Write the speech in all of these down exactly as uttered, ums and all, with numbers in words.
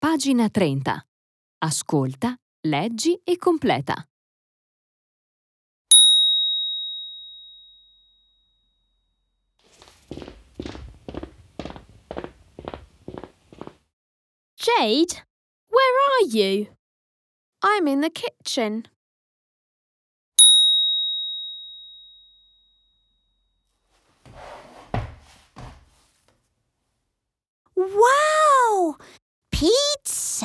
pagina trenta. Ascolta, leggi e completa. Jade, where are you? I'm in the kitchen. Wow! Pizza!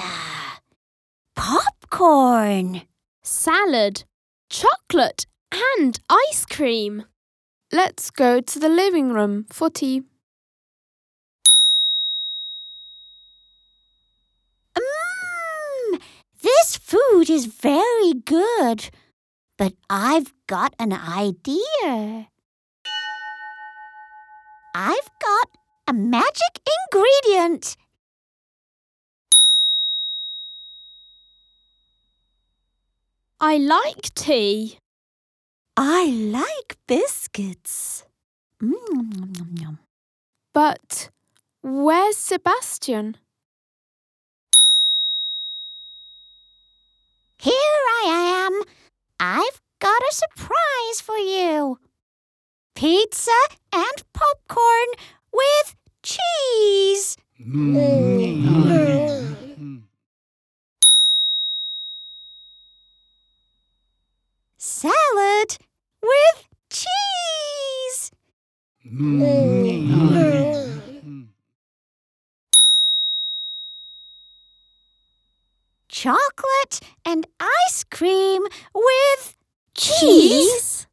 Popcorn! Salad, chocolate and ice cream. Let's go to the living room for tea. Mmm! This food is very good. But I've got an idea. I've got a magic ingredient. I like tea. I like biscuits. Mm. But where's Sebastian? Here I am. I've got a surprise for you. Pizza and popcorn with cheese. Salad with cheese. Chocolate and ice cream with cheese.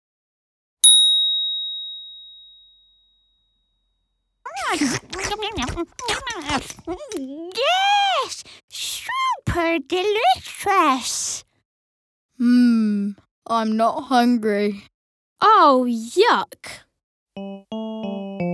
Yes, super delicious. Hmm, I'm not hungry. Oh, yuck.